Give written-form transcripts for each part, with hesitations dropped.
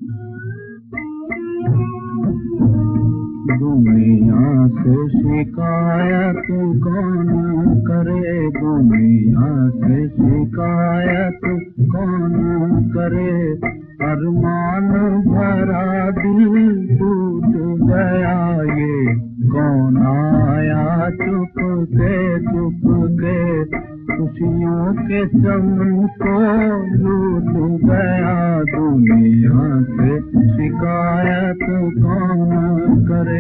दुनिया से शिकायत कौन करे, दुनिया से शिकायत कौन करे। अरमान भरा दिल टूट गया, ये कौन आया चुप के खुशियों के चमन को लूट गया। दुनिया से शिकायत कौन करे।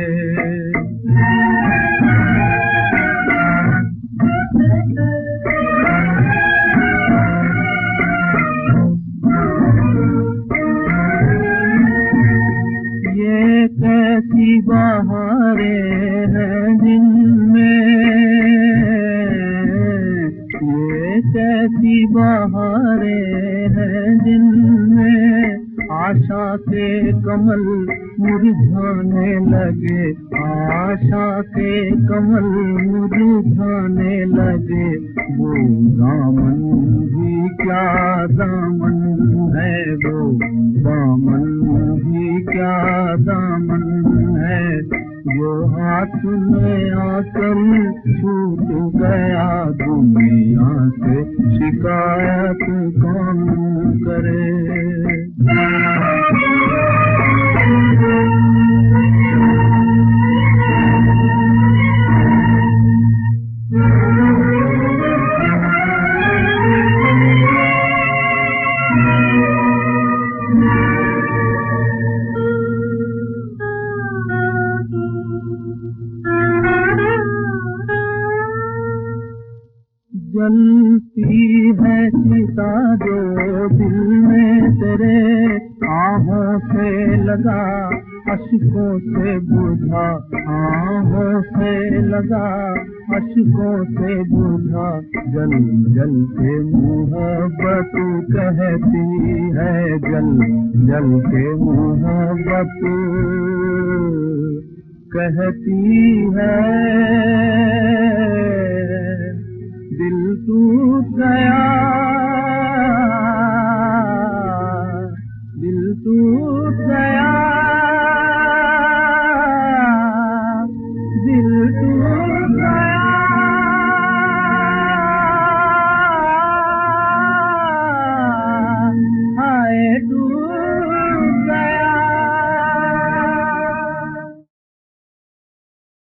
ये कैसी बहारें हैं जिनमें, ये कैसी बहारें हैं जिनमें आशा के कमल मुरझाने लगे, आशा के कमल मुरझाने लगे। वो दामन भी क्या दामन है, वो दामन भी क्या दामन है, जो हाथ में आकर छूट गया। दुनिया से शिकायत कौन करे। जलती है चिता जो दिल में तेरे, आहों से लगा अश्कों से बुझा, आहों से लगा अश्कों से बुझा। जल जल के मोहब्बत कहती है, जल जल के मोहब्बत कहती है। दिल टूट गया